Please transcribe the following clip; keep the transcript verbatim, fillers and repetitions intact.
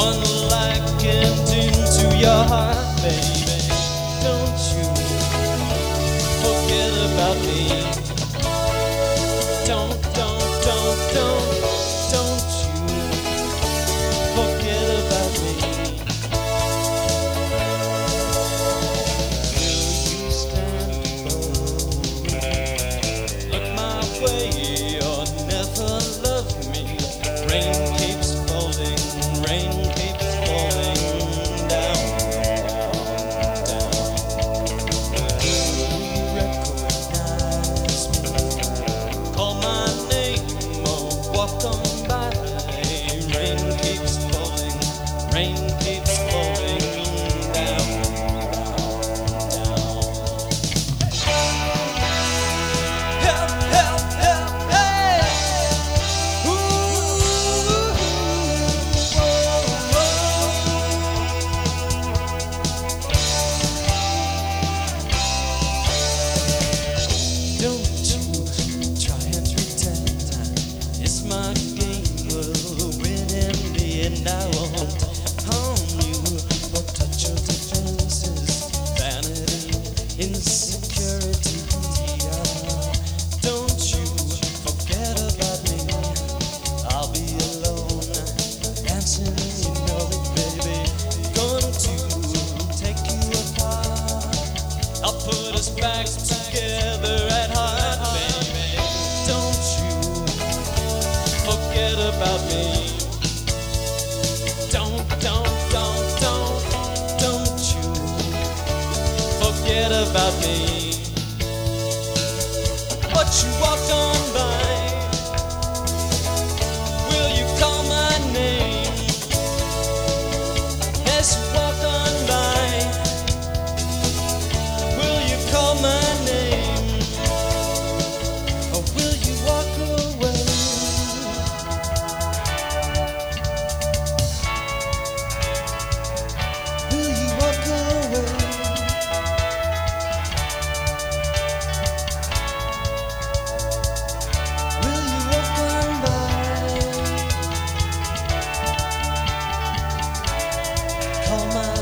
one like into your heart, baby. Don't you forget about me. Don't, don't, don't, don't, don't you forget about me. Will you stand alone? Look my way or never love me. Rain keeps falling, rain keeps falling down, down. Do you recognize me? Call my name or walk on by. Rain keeps falling, rain keeps falling down, down. Help, help, help, hey! Don't you try and pretend it's my game, will win in the end. I won't harm you or touch your defenses, vanity, insecurity. Don't you forget about me. I'll be alone, dancing, you know it, baby. Going to take you apart. I'll put us back together at heart, baby. Don't you forget about me. Don't, don't, don't, don't, don't you forget about me. But you walked on by. Will you call my name as you walk on by? Will you call my name, or will you walk away? Will you walk away? Will you walk on by? Call my